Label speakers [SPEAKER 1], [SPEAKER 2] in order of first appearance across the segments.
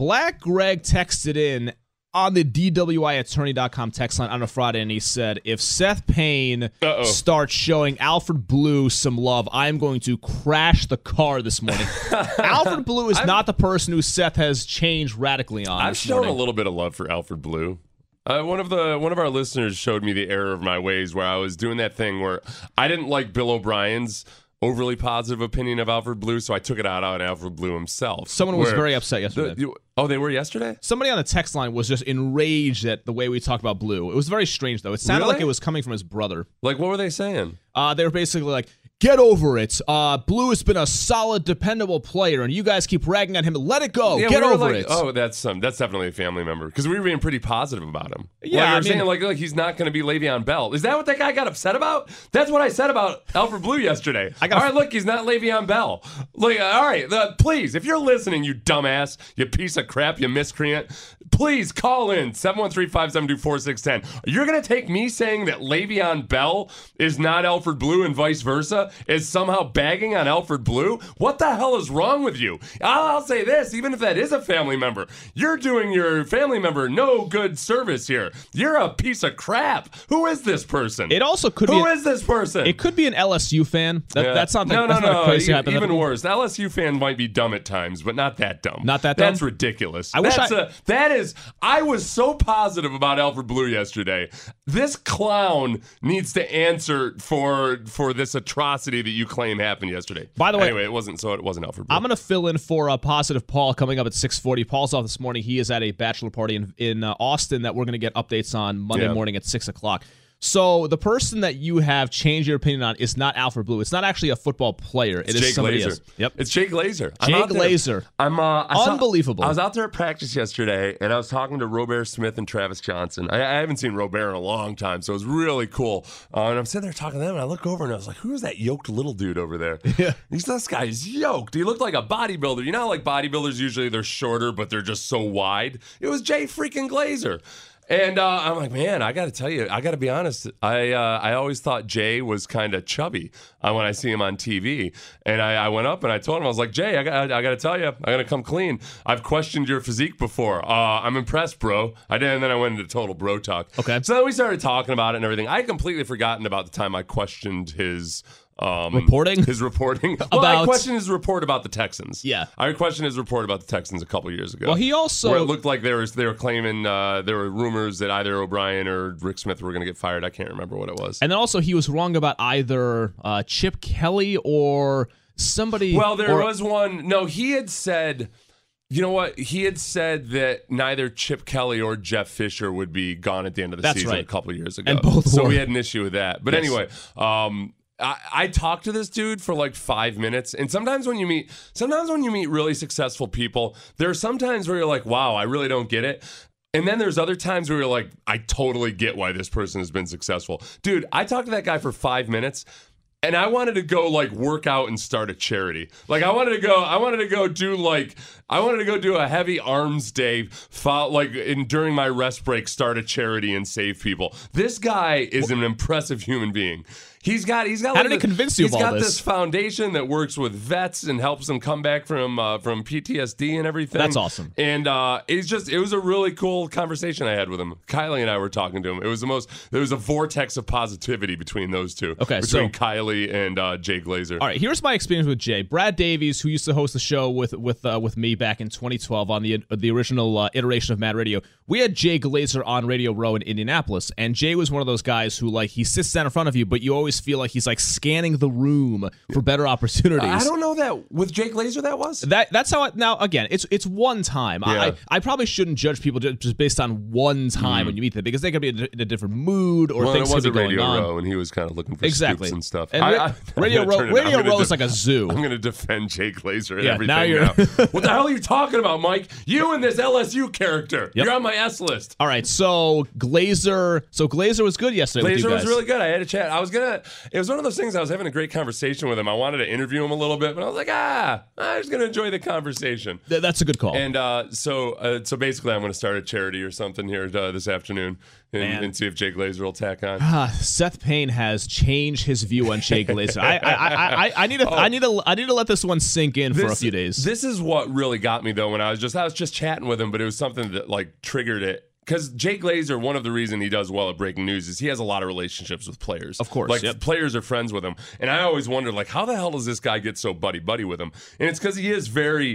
[SPEAKER 1] Black Greg texted in on the DWIattorney.com text line on a Friday, and he said, if Seth Payne starts showing Alfred Blue some love, I am going to crash the car this morning. Alfred Blue is not the person who Seth has changed radically on.
[SPEAKER 2] I've shown a little bit of love for Alfred Blue. One of our listeners showed me the error of my ways where I was doing that thing where I didn't like Bill O'Brien's overly positive opinion of Alfred Blue, so I took it out on Alfred Blue himself.
[SPEAKER 1] Someone was very upset yesterday.
[SPEAKER 2] They were yesterday?
[SPEAKER 1] Somebody on the text line was just enraged at the way we talked about Blue. It was very strange, though. It sounded like it was coming from his brother.
[SPEAKER 2] Like, what were they saying?
[SPEAKER 1] They were basically like, get over it. Blue has been a solid, dependable player, and you guys keep ragging on him. Let it go.
[SPEAKER 2] Yeah,
[SPEAKER 1] get over it.
[SPEAKER 2] Oh, that's definitely a family member, because we were being pretty positive about him.
[SPEAKER 1] Yeah,
[SPEAKER 2] saying like he's not going to be Le'Veon Bell. Is that what that guy got upset about? That's what I said about Alfred Blue yesterday. All right, look, he's not Le'Veon Bell. Like, all right, please, if you're listening, you dumbass, you piece of crap, you miscreant, please call in 713-572-4610. You're going to take me saying that Le'Veon Bell is not Alfred Blue and vice versa is somehow bagging on Alfred Blue? What the hell is wrong with you? I'll say this, even if that is a family member, you're doing your family member no good service here. You're a piece of crap. Who is this person?
[SPEAKER 1] It also could
[SPEAKER 2] Who is this person?
[SPEAKER 1] It could be an LSU fan. That's not
[SPEAKER 2] no,
[SPEAKER 1] a crazy hypothetical.
[SPEAKER 2] Even worse. The LSU fan might be dumb at times, but not that dumb.
[SPEAKER 1] Not that dumb?
[SPEAKER 2] That's ridiculous.
[SPEAKER 1] I
[SPEAKER 2] was so positive about Alfred Blue yesterday. This clown needs to answer for this atrocity that you claim happened yesterday.
[SPEAKER 1] By the way,
[SPEAKER 2] anyway, it wasn't Alfred Blue.
[SPEAKER 1] I'm going to fill in for Positive Paul coming up at 6:40. Paul's off this morning. He is at a bachelor party in Austin that we're going to get updates on Monday morning at 6 o'clock. So the person that you have changed your opinion on is not Alfred Blue. It's not actually a football player. It is somebody else.
[SPEAKER 2] Yep, it's Jay Glazer.
[SPEAKER 1] Jay Glazer. Unbelievable.
[SPEAKER 2] I was out there at practice yesterday, and I was talking to Robert Smith and Travis Johnson. I haven't seen Robert in a long time, so it was really cool. And I'm sitting there talking to them, and I look over, and I was like, "Who is that yoked little dude over there?"
[SPEAKER 1] Yeah,
[SPEAKER 2] this guy's yoked. He looked like a bodybuilder. You know, like bodybuilders usually they're shorter, but they're just so wide. It was Jay freaking Glazer. And I'm like, man, I got to tell you, I got to be honest. I always thought Jay was kind of chubby when I see him on TV. And I went up and I told him, I was like, Jay, I got to tell you, I got to come clean. I've questioned your physique before. I'm impressed, bro. I did, and then I went into total bro talk.
[SPEAKER 1] Okay.
[SPEAKER 2] So then we started talking about it and everything. I had completely forgotten about the time I questioned his
[SPEAKER 1] reporting.
[SPEAKER 2] I questioned his report about the Texans.
[SPEAKER 1] Yeah,
[SPEAKER 2] I questioned his report about the Texans a couple years ago.
[SPEAKER 1] Well, he also
[SPEAKER 2] where it looked like they were claiming there were rumors that either O'Brien or Rick Smith were going to get fired. I can't remember what it was.
[SPEAKER 1] And then also he was wrong about either Chip Kelly or somebody.
[SPEAKER 2] Well, there was one. No, he had said. You know what? He had said that neither Chip Kelly or Jeff Fisher would be gone at the end of the season a couple years ago.
[SPEAKER 1] And both
[SPEAKER 2] so
[SPEAKER 1] were.
[SPEAKER 2] we had an issue with that. But anyway, I talked to this dude for like 5 minutes, and sometimes when you meet really successful people, there are some times where you're like, wow, I really don't get it. And then there's other times where you're like, I totally get why this person has been successful. Dude, I talked to that guy for 5 minutes. And I wanted to go like work out and start a charity. Like I wanted to go do a heavy arms day, during my rest break, start a charity and save people. This guy is an impressive human being. He's got.
[SPEAKER 1] How did he convince you of all this?
[SPEAKER 2] He's got this foundation that works with vets and helps them come back from PTSD and everything.
[SPEAKER 1] That's awesome.
[SPEAKER 2] And it was a really cool conversation I had with him. Kylie and I were talking to him. There was a vortex of positivity between those two.
[SPEAKER 1] Okay,
[SPEAKER 2] between Kylie and Jay Glazer.
[SPEAKER 1] All right, here's my experience with Jay. Brad Davies, who used to host the show with me back in 2012 on the original iteration of Mad Radio, we had Jay Glazer on Radio Row in Indianapolis, and Jay was one of those guys who he sits down in front of you, but you always feel like he's scanning the room for better opportunities.
[SPEAKER 2] I don't know that with Jay Glazer that was.
[SPEAKER 1] That's how. Now again, it's one time.
[SPEAKER 2] Yeah.
[SPEAKER 1] I probably shouldn't judge people just based on one time when you meet them, because they could be in a different mood or things could be going
[SPEAKER 2] Radio
[SPEAKER 1] on.
[SPEAKER 2] Row, and he was kind of looking for
[SPEAKER 1] exactly
[SPEAKER 2] scoops and stuff.
[SPEAKER 1] And Radio Row is like a zoo.
[SPEAKER 2] I'm going to defend Jay Glazer and everything
[SPEAKER 1] now.
[SPEAKER 2] What the hell are you talking about, Mike? You and this LSU character. Yep. You're on my S list.
[SPEAKER 1] All right, so Glazer was good yesterday.
[SPEAKER 2] Glazer was really good. I had a chat. I was gonna it was one of those things. I was having a great conversation with him. I wanted to interview him a little bit, but I was like, I'm just going to enjoy the conversation.
[SPEAKER 1] That's a good call.
[SPEAKER 2] And so basically, I'm going to start a charity or something here this afternoon and see if Jay Glazer will tack on.
[SPEAKER 1] Seth Payne has changed his view on Jay Glazer. I need to let this one sink in for a few days.
[SPEAKER 2] This is what really got me though when I was just chatting with him, but it was something that like triggered it. Because Jay Glazer, one of the reasons he does well at breaking news is he has a lot of relationships with players.
[SPEAKER 1] Of course.
[SPEAKER 2] Like, players are friends with him. And I always wondered, like, how the hell does this guy get so buddy-buddy with him? And it's because he's a very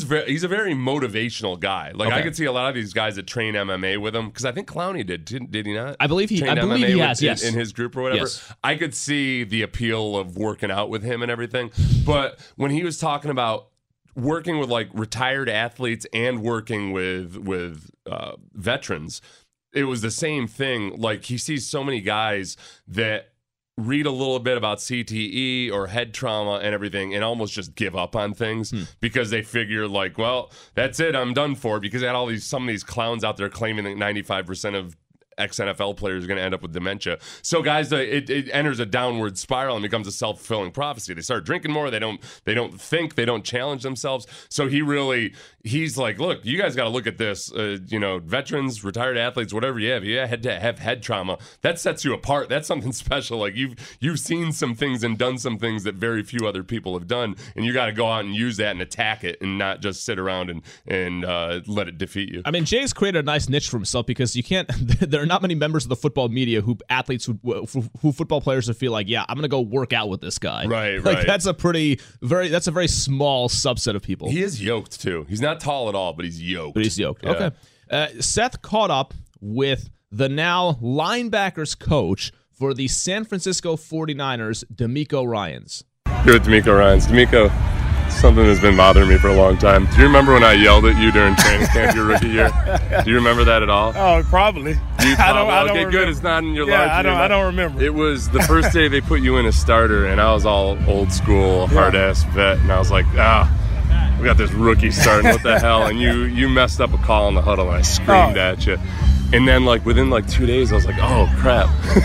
[SPEAKER 2] motivational guy. Like, I could see a lot of these guys that train MMA with him. Because I think Clowney did he not?
[SPEAKER 1] I believe he has, yes.
[SPEAKER 2] In his group or whatever.
[SPEAKER 1] Yes.
[SPEAKER 2] I could see the appeal of working out with him and everything. But when he was talking about working with like retired athletes and working with veterans, it was the same thing. Like he sees so many guys that read a little bit about CTE or head trauma and everything and almost just give up on things because they figure like, well, that's it, I'm done for, because they had some of these clowns out there claiming that 95% of ex-NFL players are going to end up with dementia. So guys, it enters a downward spiral and becomes a self-fulfilling prophecy. They start drinking more. They don't think. They don't challenge themselves. So he's like, look, you guys got to look at this. Veterans, retired athletes, whatever you have. You had to have head trauma. That sets you apart. That's something special. Like you've seen some things and done some things that very few other people have done, and you got to go out and use that and attack it, and not just sit around and let it defeat you.
[SPEAKER 1] I mean, Jay's created a nice niche for himself because you can't. There are not many members of the football media who football players would feel like, yeah, I'm going to go work out with this guy.
[SPEAKER 2] Right.
[SPEAKER 1] That's a very small subset of people.
[SPEAKER 2] He is yoked too. He's not tall at all, but he's yoked.
[SPEAKER 1] Yeah. Okay. Seth caught up with the now linebackers coach for the San Francisco 49ers, DeMeco Ryans.
[SPEAKER 2] Here with DeMeco Ryans. DeMeco, something that's been bothering me for a long time. Do you remember when I yelled at you during training camp your rookie year? Do you remember that at all?
[SPEAKER 3] Oh, probably.
[SPEAKER 2] I don't remember. Good. It's not in your large.
[SPEAKER 3] I don't remember.
[SPEAKER 2] It was the first day they put you in as starter, and I was all old school, hard-ass vet, and I was like, we got this rookie starting. What the hell? And you messed up a call in the huddle, and I screamed at you. And then, within 2 days, I was like, oh, crap.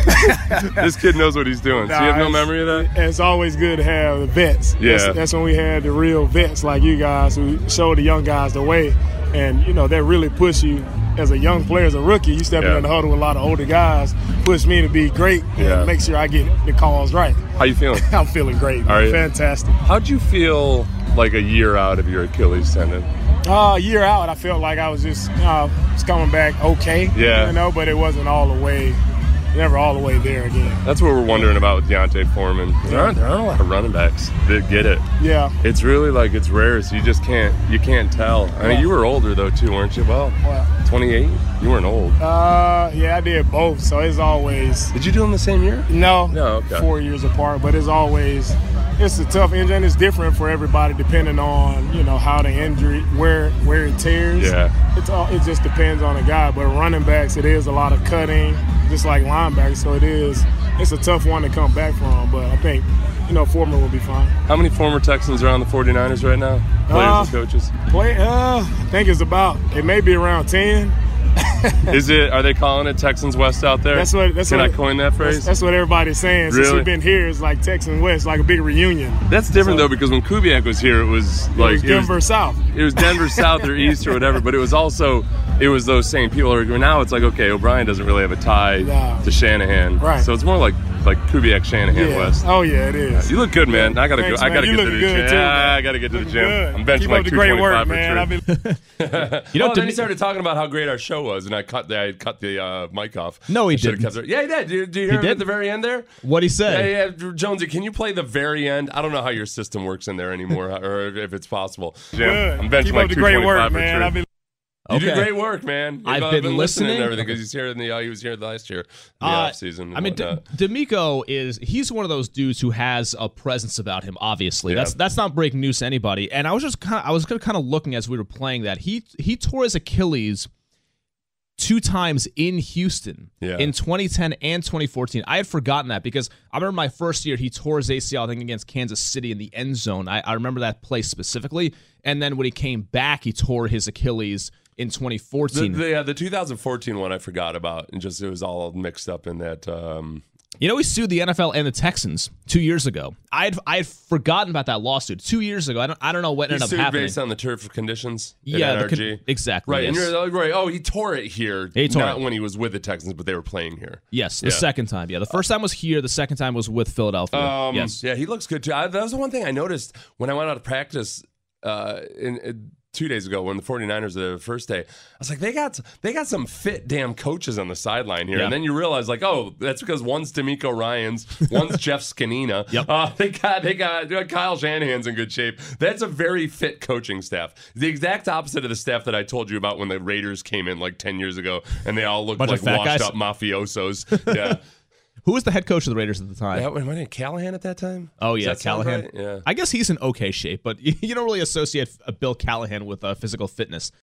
[SPEAKER 2] This kid knows what he's doing. So you have no memory of that?
[SPEAKER 3] It's always good to have the vets.
[SPEAKER 2] Yeah.
[SPEAKER 3] That's when we had the real vets like you guys who show the young guys the way. And, that really push you as a young player, as a rookie. You step in the huddle with a lot of older guys, push me to be great and make sure I get the calls right.
[SPEAKER 2] How you feeling?
[SPEAKER 3] I'm feeling great.
[SPEAKER 2] Are you?
[SPEAKER 3] Fantastic.
[SPEAKER 2] How'd you feel a year out of your Achilles tendon?
[SPEAKER 3] A year out, I felt like I was just coming back okay.
[SPEAKER 2] Yeah.
[SPEAKER 3] But it wasn't all the way, never all the way there again.
[SPEAKER 2] That's what we're wondering about with D'Onta Foreman. There aren't a lot of running backs that get it.
[SPEAKER 3] Yeah.
[SPEAKER 2] It's really it's rare, so you just can't tell. I mean, you were older though too, weren't you? Well, 28? You weren't old.
[SPEAKER 3] Yeah, I did both, so it's always.
[SPEAKER 2] Did you do them the same year?
[SPEAKER 3] No.
[SPEAKER 2] Okay.
[SPEAKER 3] 4 years apart, but it's a tough injury, and it's different for everybody depending on, how the injury, where it tears.
[SPEAKER 2] Yeah.
[SPEAKER 3] It just depends on the guy, but running backs, it is a lot of cutting, just like linebackers, so it's a tough one to come back from, but I think, Foreman will be fine.
[SPEAKER 2] How many former Texans are on the 49ers right now? Players and coaches?
[SPEAKER 3] I think it may be around 10.
[SPEAKER 2] Are they calling it Texans West out there? Can I coin that phrase?
[SPEAKER 3] That's what everybody's saying.
[SPEAKER 2] Really?
[SPEAKER 3] Since we've been here, it's like Texans West, like a big reunion.
[SPEAKER 2] That's different though, because when Kubiak was here, it was
[SPEAKER 3] Denver South.
[SPEAKER 2] It was Denver South or East or whatever, but it was those same people. Now it's like, okay, O'Brien doesn't really have a tie to Shanahan,
[SPEAKER 3] right?
[SPEAKER 2] So it's more like Kubiak Shanahan West.
[SPEAKER 3] Oh yeah, it is.
[SPEAKER 2] You look good, man. I gotta
[SPEAKER 3] Thanks,
[SPEAKER 2] go. I gotta
[SPEAKER 3] you
[SPEAKER 2] get to the gym.
[SPEAKER 3] Too,
[SPEAKER 2] I gotta get to the gym.
[SPEAKER 3] Good.
[SPEAKER 2] I'm benching
[SPEAKER 3] Keep up the great work, man.
[SPEAKER 2] Then he started talking about how great our show was, and I cut the mic off.
[SPEAKER 1] No, he didn't.
[SPEAKER 2] Yeah, he did. Do you hear him at the very end there?
[SPEAKER 1] What'd he say?
[SPEAKER 2] Yeah, Jonesy, can you play the very end? I don't know how your system works in there anymore, or if it's possible.
[SPEAKER 3] Good.
[SPEAKER 2] I'm benching
[SPEAKER 3] Keep up the great work, man.
[SPEAKER 2] You do great work, man.
[SPEAKER 1] I've been listening
[SPEAKER 2] and everything because he was here last year in the off season.
[SPEAKER 1] I mean, DeMeco he's one of those dudes who has a presence about him. Obviously, that's not breaking news to anybody. And I was kind of looking as we were playing that he tore his Achilles 2 times in Houston in 2010 and 2014. I had forgotten that because I remember my first year he tore his ACL, I think, against Kansas City in the end zone. I remember that play specifically. And then when he came back, he tore his Achilles in 2014.
[SPEAKER 2] The 2014 one I forgot about, and it was all mixed up in that
[SPEAKER 1] You know, he sued the NFL and the Texans 2 years ago. I had forgotten about that lawsuit 2 years ago. I don't know what ended up happening.
[SPEAKER 2] Based on the turf conditions.
[SPEAKER 1] Yeah, exactly.
[SPEAKER 2] Right,
[SPEAKER 1] yes.
[SPEAKER 2] and you're right. Oh, he tore it here. Not when he was with the Texans, but they were playing here.
[SPEAKER 1] Yes, the second time. Yeah, the first time was here. The second time was with Philadelphia. Yes.
[SPEAKER 2] Yeah, he looks good too. That was the one thing I noticed when I went out of practice in 2 days ago when the 49ers the first day. I was like, they got some fit damn coaches on the sideline here. Yeah. And then you realize, like, oh, that's because one's D'Amico Ryans, one's Jeff Scanina.
[SPEAKER 1] Yep.
[SPEAKER 2] They got Kyle Shanahan's in good shape. That's a very fit coaching staff. The exact opposite of the staff that I told you about when the Raiders came in like 10 years ago and they all looked like washed up mafiosos. Yeah.
[SPEAKER 1] Who was the head coach of the Raiders at the time?
[SPEAKER 2] Wasn't Callahan at that time?
[SPEAKER 1] Oh, yeah, Callahan.
[SPEAKER 2] Right? Yeah.
[SPEAKER 1] I guess he's in okay shape, but you don't really associate Bill Callahan with physical fitness.